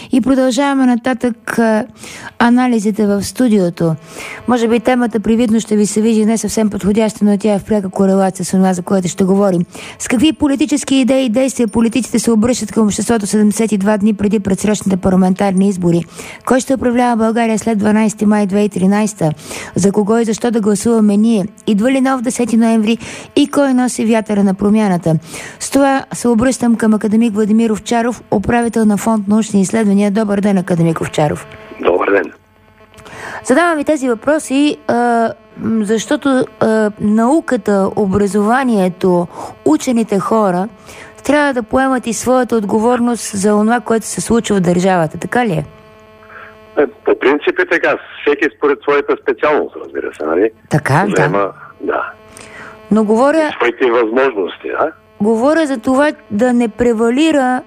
и продължаваме нататък анализите в студиото. Може би темата привидно ще ви се види не съвсем подходяща, но тя е в пряка корелация с това, за което ще говорим. С какви политически идеи и действия политиците се обръщат към обществото 72 дни преди предсрещните парламентарни избори? Кой ще управлява България след 12 май 2013? За кого и защо да гласуваме ние? Идва ли нов 10 ноември и кой носи вятъра на промяната? С това се обръщам към академик Владимир Овчаров, управител на Фонд научни изследвания. Добър ден, академик Овчаров. Добър ден. Задавам ви тези въпроси, защото науката, образованието, учените хора трябва да поемат и своята отговорност за това, което се случва в държавата. Така ли е? По принцип е така. Всеки според своята специалност, разбира се, нали? Така, да. Но говоря... Своите възможности, да? Говоря за това да не превалира...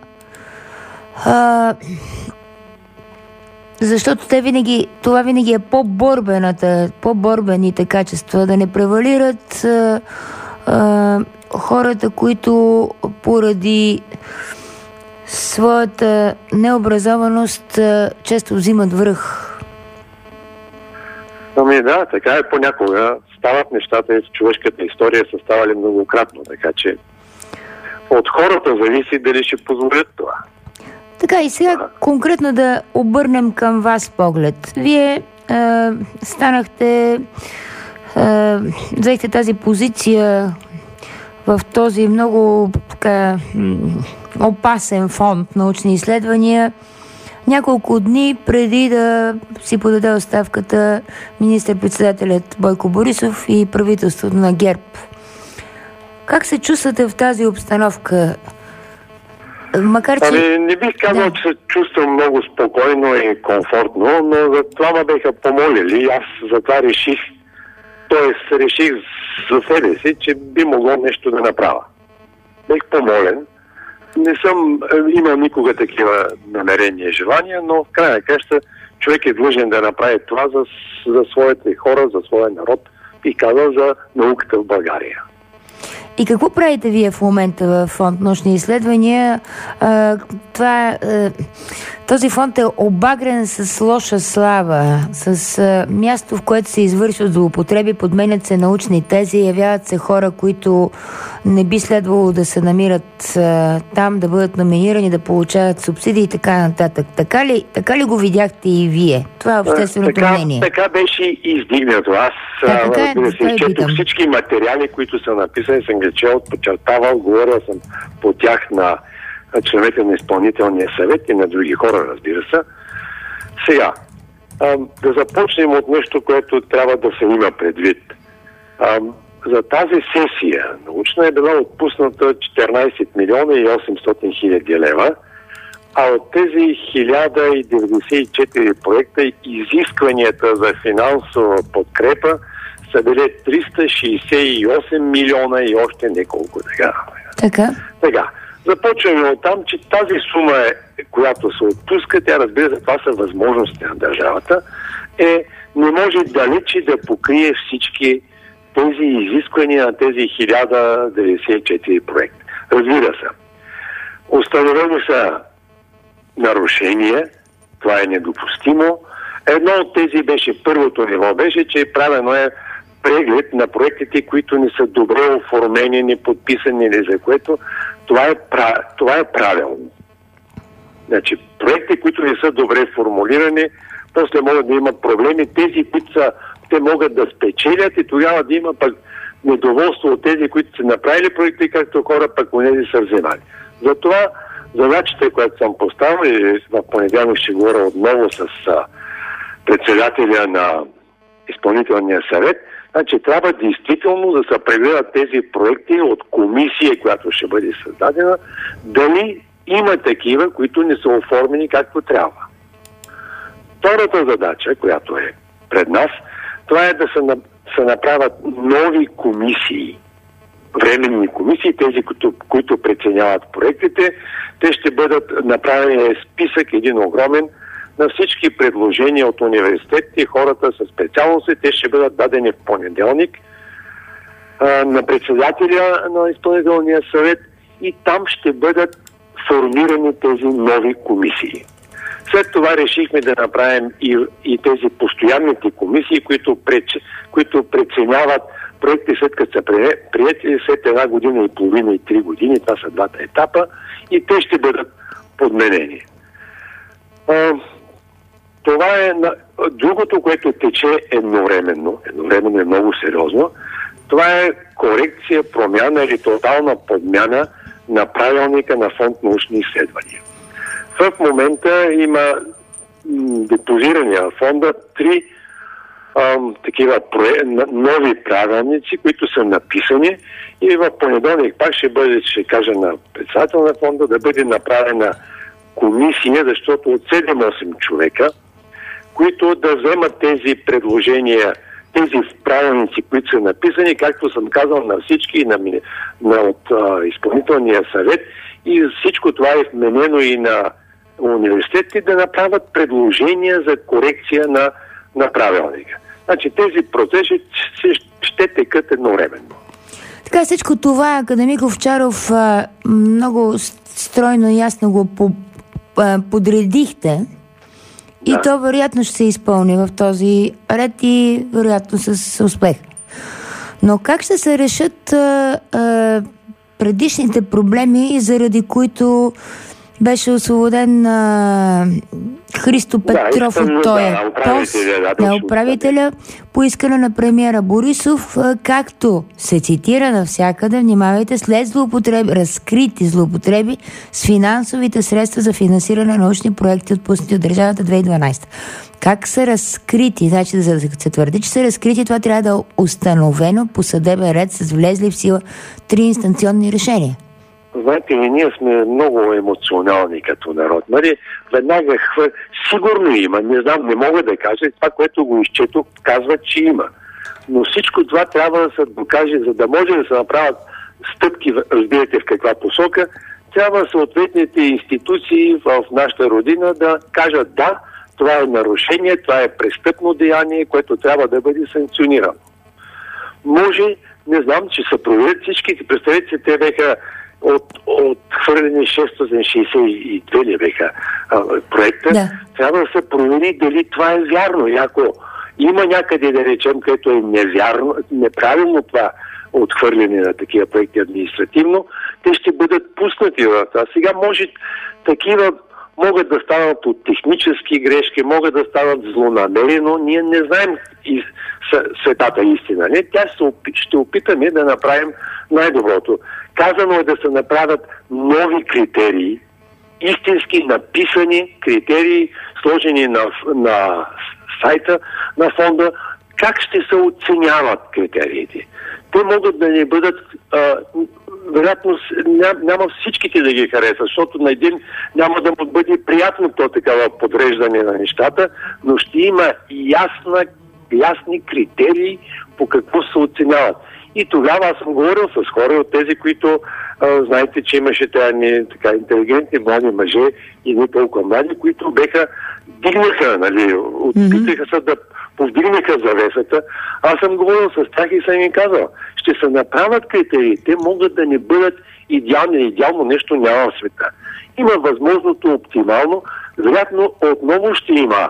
защото това винаги е по-борбените качества, да не превалират хората, които поради своята необразованост често взимат връх. Ами да, така е понякога. Стават нещата и в човешката история са ставали многократно, така че от хората зависи дали ще позволят това. Така и сега конкретно да обърнем към вас поглед. Вие взехте тази позиция в този много опасен фонд научни изследвания няколко дни преди да си подаде оставката министър-председателят Бойко Борисов и правителството на ГЕРБ. Как се чувствате в тази обстановка? Макар че... не бих казал, че се чувствам много спокойно и комфортно, но за това ме беха помолили. Аз затова реших за себе си, че би могло нещо да направя. Бех помолен. Не съм имал никога такива намерения и желания, но в крайна краща човек е длъжен да направи това за своите хора, за своя народ и казал за науката в България. И какво правите вие в момента в Фонд научни изследвания? Този фонд е обагрен с лоша слава, с място, в което се извършват злоупотреби, подменят се научни тези, явяват се хора, които не би следвало да се намират там, да бъдат номинирани, да получават субсидии и така нататък. Така ли го видяхте и вие? Това е общественото мнение. Така беше издигнато. Аз изчетох всички материали, които са написани, съм ги чел, подчертавал, говорил съм по тях на членовете на изпълнителния съвет и на други хора, разбира се. Сега, да започнем от нещо, което трябва да се има предвид. За тази сесия научна е била отпусната 14 милиона и 800 хиляди лева, а от тези 1094 проекта изискванията за финансова подкрепа са били 368 милиона и още неколко. Така. Започваме от там, че тази сума, която се отпуска, тя, разбира се, това са възможности на държавата, не може далече да покрие всички тези изисквания на тези 1094 проекта. Разбира се, установени са нарушения, това е недопустимо. Едно от тези първото ниво беше, че правено е преглед на проектите, които не са добре оформени, не подписани или за което това е правилно. Значи, проекти, които не са добре формулирани, после могат да имат проблеми. Тези, които те могат да спечелят и тогава да има пък недоволство от тези, които са направили проекти, както хора пък онези са вземали. Затова задачата, която съм поставил, и в понеделник ще говоря отново с председателя на изпълнителния съвет, значи трябва действително да се прегледат тези проекти от комисия, която ще бъде създадена, дали има такива, които не са оформени както трябва. Втората задача, която е пред нас, това е да се направят нови комисии, временни комисии, тези, които преценяват проектите. Те ще бъдат направени списък, един огромен, на всички предложения от университетите, хората със специалности, те ще бъдат дадени в понеделник на председателя на изпълнителния съвет и там ще бъдат формирани тези нови комисии. След това решихме да направим и тези постоянните комисии, които преценяват проекти след като са приети след 1 година и половина и 3 години. Това са двата етапа и те ще бъдат подменени. Това е другото, което тече едновременно е много сериозно. Това е корекция, промяна или тотална подмяна на правилника на фонд научни изследвания. В момента има депозирани в фонда 3 такива нови правилници, които са написани и в понеделник пак ще кажа на председател на фонда да бъде направена комисия, защото от 7-8 човека, които да вземат тези предложения, тези правилници, които са написани, както съм казал на всички, от изпълнителния съвет, и всичко това е вменено и на университетите да направят предложения за корекция на правилника. Значи тези процеси ще текат едновременно. Така, всичко това академик Овчаров много стройно и ясно го подредихте. Да. И то вероятно ще се изпълни в този ред и вероятно с успех. Но как ще се решат предишните проблеми, заради които беше освободен Христо Петров от този пост на управителя по искане на премиера Борисов, както се цитира навсякъде, внимавайте, след разкрити злоупотреби с финансовите средства за финансиране на научни проекти, отпуснати от държавата 2012. Как са разкрити? Значи, за да се твърди, че са разкрити, това трябва да е установено по съдебен ред с влезли в сила 3 инстанционни решения. Знаете ли, ние сме много емоционални като народ. Нали? Веднага сигурно има, не знам, не мога да кажа, това, което го изчетох, казва, че има. Но всичко това трябва да се докаже, за да може да се направят стъпки, разбирате в каква посока, трябва съответните институции в нашата родина да кажат да, това е нарушение, това е престъпно деяние, което трябва да бъде санкционирано. Може, не знам, че се проверят всички, представете се, те беха отхвърлени 662 ли беха проекта. Да. Трябва да се провери дали това е вярно. И ако има някъде, да речем, където е неправилно това отхвърляне на такива проекти административно, те ще бъдат пуснати в това. Сега може такива могат да станат от технически грешки, могат да станат злонамерено. Ние не знаем светата истина. Не? Ще опитаме да направим най-доброто. Казано е да се направят нови критерии, истински написани критерии, сложени на сайта на фонда, как ще се оценяват критериите. Те могат да не бъдат, вероятно няма всичките да ги харесат, защото на един няма да му бъде приятно то такава подреждане на нещата, но ще има ясни критерии по какво се оценяват. И тогава аз съм говорил с хора от тези, които знаете, че имаше така интелигентни млади мъже и не толкова млади, които дигнаха, нали, опитаха се да повдигнаха завесата. Аз съм говорил с тях и съм им казал, ще се направят критерии, те могат да не бъдат идеални, идеално нещо няма в света. Има възможното оптимално, вероятно отново ще има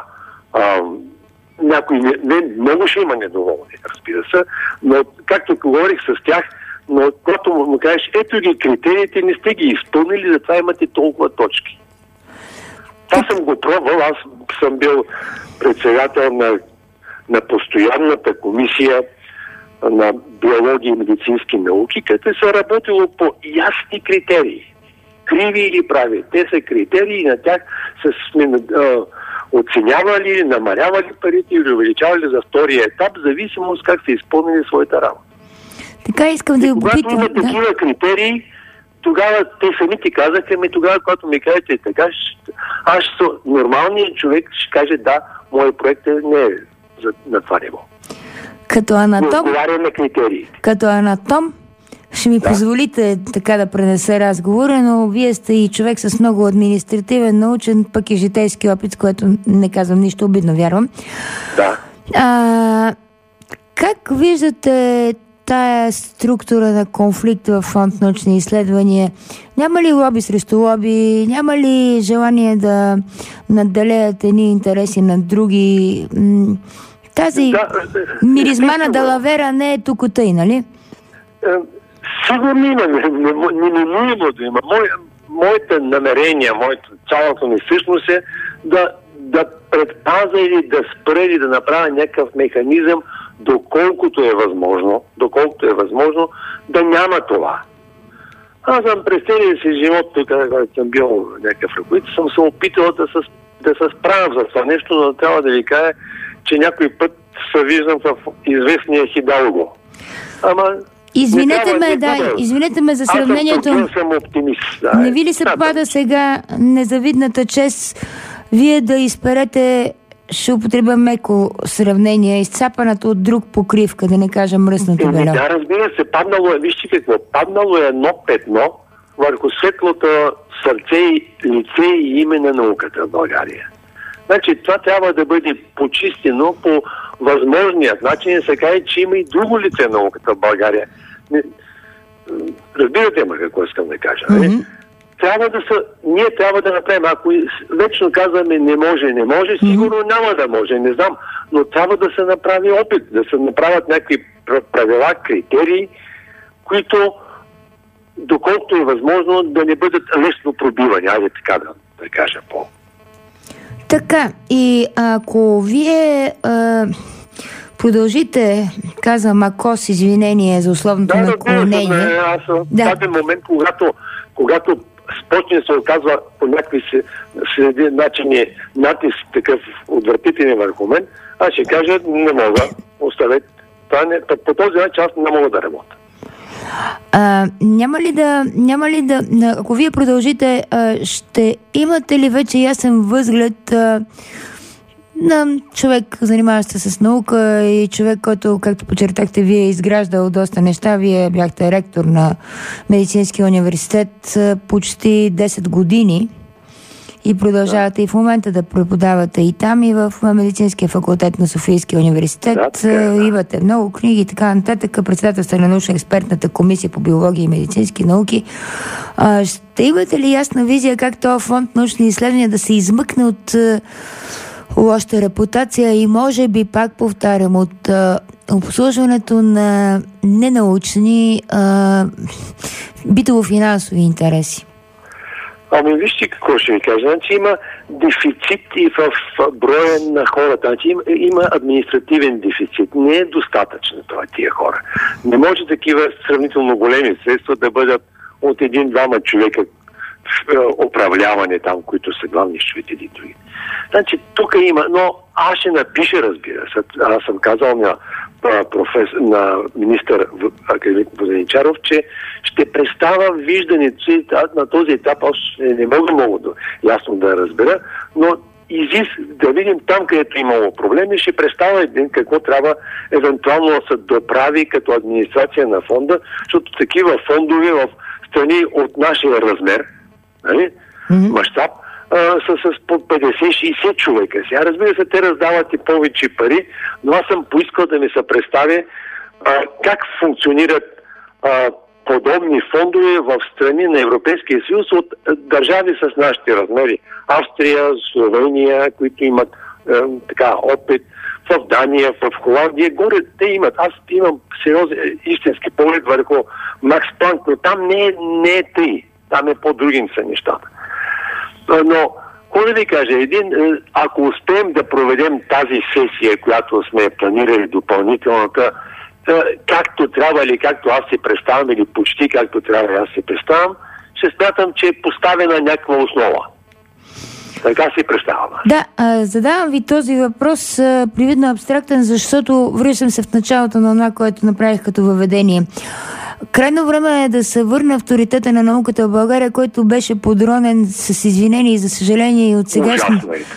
много ще има недоволни, разбира се, но както говорих с тях, но когато му кажеш, ето ги критериите, не сте ги изпълнили, затова имате толкова точки. Това съм го пробвал, аз съм бил председател на постоянната комисия на биология и медицински науки, където се работило по ясни критерии. Криви или прави. Те са критерии и на тях сме оценявали, намалявали парите или увеличавали за втория етап, зависимост как са изпълнили своята работа. Така искам да ви попитам. Когато има такива критерии, тогава те самите казаха, тогава, когато ми кажете така, аз нормалният човек ще каже да, моят проект не е на това ниво. Като анатом, отговаря на критериите. Като анатом, ще ми позволите така да пренеса разговора, но вие сте и човек с много административен, научен, пък и житейски опит, с което не казвам нищо обидно, вярвам. Да. Как виждате тая структура на конфликт в фонд научни изследвания? Няма ли лоби срещу лоби? Няма ли желание да надделеят едни интереси на други? Тази миризма на далавера не е тук тъй, нали? Сигурно има, неминуемо да има. Моите намерения, цялото ми всъщност е да предпаза или да спре или да направя някакъв механизъм, доколкото е възможно, да няма това. Аз съм през целия си живот, тук, когато съм бил някакъв ръководител, съм се опитал да се справям за това нещо, но трябва да ви кажа, че някой път се виждам в известния Хидалго. Извинете ме за сравнението. Аз съм оптимист. Да. Не ви ли се пада сега незавидната чест вие да изперете, ще употреба меко сравнение, изцапаната от друг покривка, да не кажа мръсното бело? Да, разбира се, вижте какво, паднало е едно петно върху светлото сърце и лице и име на науката в България. Значи това трябва да бъде почистено по възможният начин, се каже, че има и друго лице на науката в България. Разбирате ме какво искам да кажа. Mm-hmm. Ние трябва да направим. Ако вечно казваме не може, сигурно няма да може, не знам. Но трябва да се направи опит, да се направят някакви правила, критерии, които, доколкото е възможно, да не бъдат лесно пробивани. Айде така да кажа по. Така, и ако вие продължите, казвам, ако с извинение за условното наклонение. Аз в даден момент, когато спочне се оказва по някакви начини натиск такъв отвратителен върху мен, аз ще кажа, не мога, оставете. По този начин аз не мога да работя. Няма ли да, ако вие продължите, ще имате ли вече ясен възглед на човек, занимаващ се с наука и човек, който, както подчертахте, вие е изграждал доста неща. Вие бяхте ректор на Медицинския университет почти 10 години и продължавате и в момента да преподавате и там, и в Медицинския факултет на Софийския университет. Имате много книги и така нататък. Председателство на научно-експертната комисия по биология и медицински науки. Ще имате ли ясна визия как този фонд научни изследвания да се измъкне от лоша репутация и може би, пак повтарям, от обслужването на ненаучни битово-финансови интереси? Вижте какво ще ви кажа. Значи има дефицити в броя на хората. Значи има административен дефицит. Не е достатъчно това тия хора. Не може такива сравнително големи средства да бъдат от един-двама човека управляване там, които са главни счетоводители и други. Значи тук има, но аз ще напиша, разбира се. Аз съм казал на министър академик Воденичаров, че ще представя виждането си на този етап. Аз не мога много ясно да разбера, но да видим там, където имало проблеми, ще представя какво трябва евентуално да се доправи като администрация на фонда, защото такива фондове в страни от нашия размер, мащаб, са с по 50-60 човека. Сега, разбира се, те раздават и повече пари, но аз съм поискал да ми се представи как функционират подобни фондове в страни на Европейския съюз от държави с нашите размери. Австрия, Словения, които имат опит, в Дания, в Холандия, горе те имат. Аз имам сериозен истински поглед върху Макс Планк, но там не е тъй. Там е по-другим са нещата. Но, какво да ви кажа, ако успеем да проведем тази сесия, която сме планирали допълнителната, както трябва или както аз си представям, или почти както трябва аз си представям, ще смятам, че е поставена някаква основа. Така си представям. Да, задавам ви този въпрос привидно абстрактен, защото връщам се в началото на това, което направих като въведение. Крайно време е да се върне авторитета на науката в България, който беше подронен с извинение и за съжаление и от сегашни...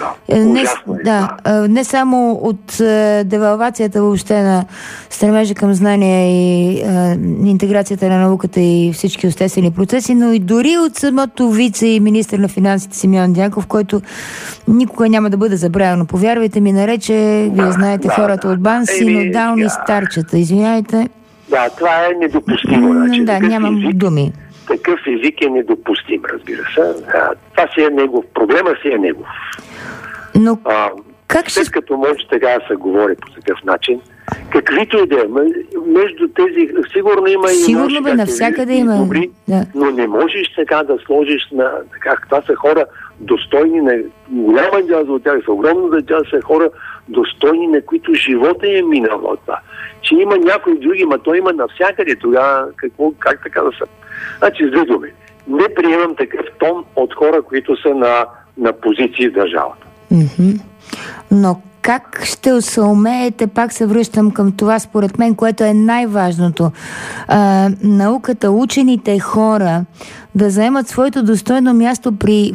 Не само от девалвацията въобще на стремежа към знания и интеграцията на науката и всички естествени процеси, но и дори от самото вице и министър на финансите Симеон Дянков, който никога няма да бъде забравено. Повярвайте ми, нарече, вие знаете хората от БАН, синодални старчета. Извинявайте. Да, това е недопустимо. Значи, нямам думи. Такъв език е недопустим, разбира се. Това си е негов. Проблема си е негов. Но как след като може така да се говори по такъв начин, каквито и да е, между тези, сигурно има сигурно бе, навсякъде има. Добри, но не можеш така да сложиш на... Това са хора достойни на... Голяма част от тях са, огромна част са хора достойни, на които живота е минал от това. Че има някои други, но той има навсякъде. Тогава как така да са? Значи, с две думи. Не приемам такъв тон от хора, които са на позиции в държавата. Но как ще се умеете, пак се връщам към това, според мен, което е най-важното. Науката, учените хора да заемат своето достойно място при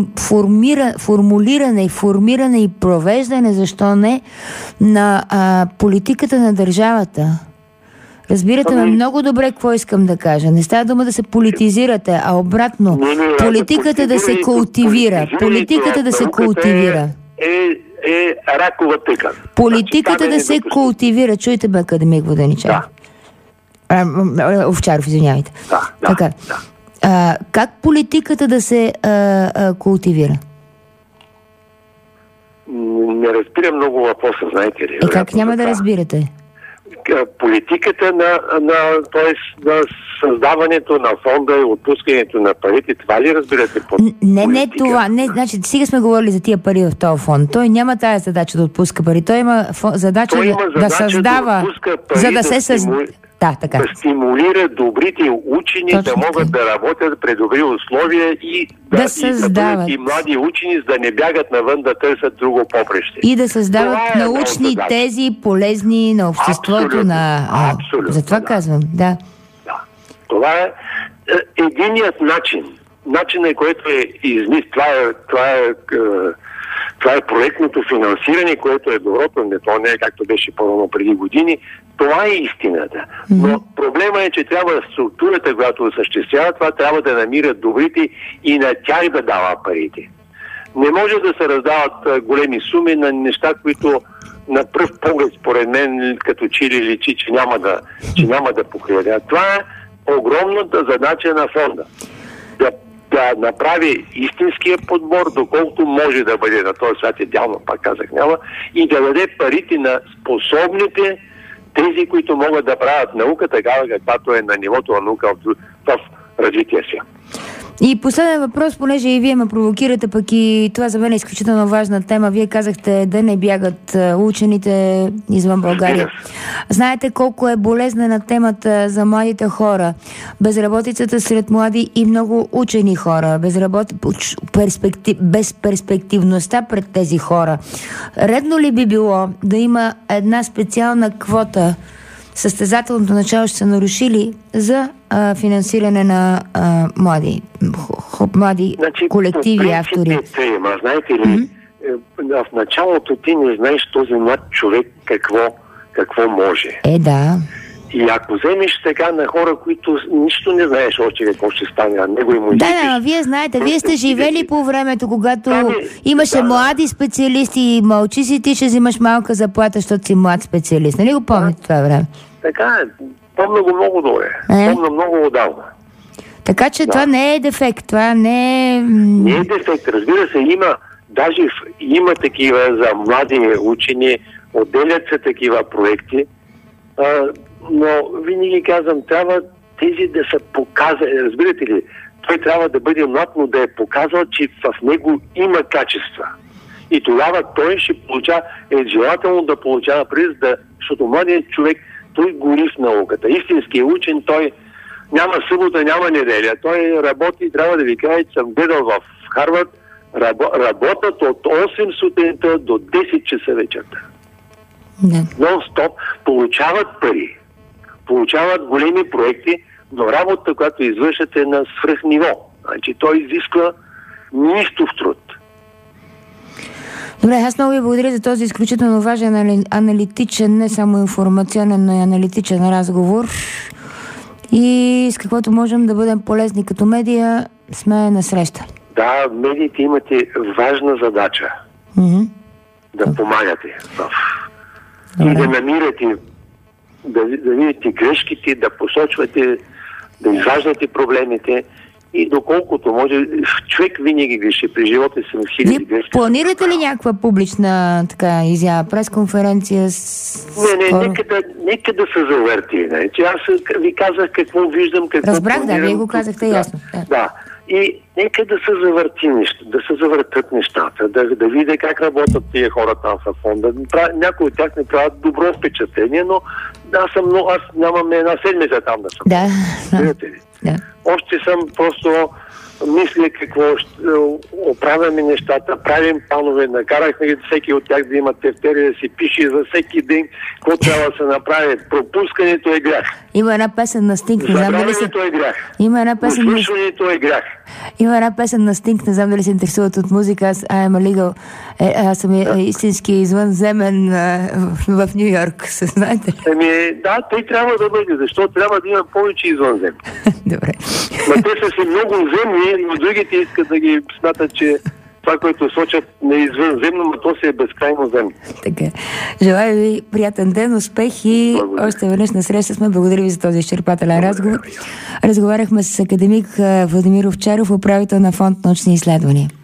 формиране и провеждане, защо не, на политиката на държавата. Разбирате ме много добре какво искам да кажа. Не става дума да се политизирате, а обратно. Политиката да се култивира. Политиката да се култивира. Е ракова тъкан. Политиката да се култивира. Чуйте бе, академик Воденичев. Овчаров, извинявайте. Така. Как политиката да се култивира? Не разбирам много въпроса, знаете ли? Как няма да разбирате? Политиката на създаването на фонда и отпускането на парите, това ли разбирате под политика? Не това. Не, значи, сега сме говорили за тия пари в този фонд. Той няма тая задача да отпуска пари. Той има задача да създава, за да се създава. Да стимулира добрите учени да могат да работят при добри условия и да създават и млади учени, за да не бягат навън да търсят друго поприще. И да създават научни тези, полезни на обществото. Абсолютно. Затова казвам, да. Това е единият начин. Начинът, който е измислен, това е проектното финансиране, което е доброто, то не е както беше по-рано преди години. Това е истината. Но проблема е, че трябва структурата, която осъществява това, трябва да намира добрите и на тях да дава парите. Не може да се раздават големи суми на неща, които на пръв поглед, според мен, като чили личи, че няма да покрият. Това е огромната задача на фонда. Да направи истинския подбор, доколкото може да бъде на този свят, идеално, пак казах, няма, и да даде парите на способните, тези, които могат да правят наука, такава каквато е на нивото на наука в развитие си. И последен въпрос, понеже и вие ме провокирате, пък и това за мен е изключително важна тема. Вие казахте да не бягат учените извън България. Знаете колко е болезнена темата за младите хора. Безработицата сред млади и много учени хора. Безперспективността пред тези хора. Редно ли би било да има една специална квота, състезателното начало ще се нарушили за финансиране на млади колективи, автори? Знаете ли, в началото ти не знаеш този млад човек какво може. Да. И ако вземеш така на хора, които нищо не знаеш още какво ще стане, а него му Да, вие знаете, вие сте живели по времето, когато имаше млади специалисти и мълчи си, ти ще взимаш малка заплата, защото си млад специалист. Нали го помните това време? Така е. Помня го много добре. Помня много отдавна. Така че това не е дефект, това не е... Не е дефект, разбира се, има такива за млади учени, отделят се такива проекти, но винаги казвам, трябва тези да са показали, разбирате ли, той трябва да бъде млад, но да е показал, че в него има качества. И тогава той ще получава, желателно да получава приз, защото младият човек, той гори в науката. Истинският учен, той няма събота, няма неделя. Той работи, трябва да ви кажа, че съм гледал в Харвард, работят от 8 сутринта до 10 часа вечерта. Нон-стоп, получават пари, получават големи проекти, но работата, която извършат е на свръхниво. Значи той изисква нищов труд. Добре, аз много ви благодаря за този изключително важен аналитичен, не само информационен, но и аналитичен разговор. И с каквото можем да бъдем полезни като медия, сме насреща. Да, медиите имате важна задача. Да помагате и да намирате да видите грешките, да посочвате, да изваждате проблемите и доколкото може, човек винаги греши, при живота си на хиляди грешки. Планирате ли някаква публична изява, пресконференция? Нека да се завърти. Аз ви казах какво виждам, какво разбрах, планирам. Да, вие го казахте ясно. Да. И нека да се завърти да се завъртат нещата, да видя как работят тия хора там в фонда. Някои от тях не правят добро впечатление, но аз нямам една седмица там да съм. Да. Да. Още съм просто мисля какво оправяме нещата, правим планове, накарахме всеки от тях да има тефтери, да си пише за всеки ден какво трябва да се направи. Пропускането е грях. Има една песен на Стинг, не знам дали се... е грях. Услушването е грях. Има една песен на Стинг, не знам дали се интересуват от музика, аз съм истински извънземен в Ню Йорк, знаете ли? Да, той трябва да бъде, защото трябва да има повече извънземни. Добре. Но те са си много земни, но другите искат да ги смятат, че това, което сочат не е извънземно, но то си е безкрайно земно. Така. Желая ви приятен ден, успех и още веднъж на среща сме. Благодаря ви за този изчерпателен разговор. Разговаряхме с академик Владимир Овчаров, управител на Фонд научни изследвания.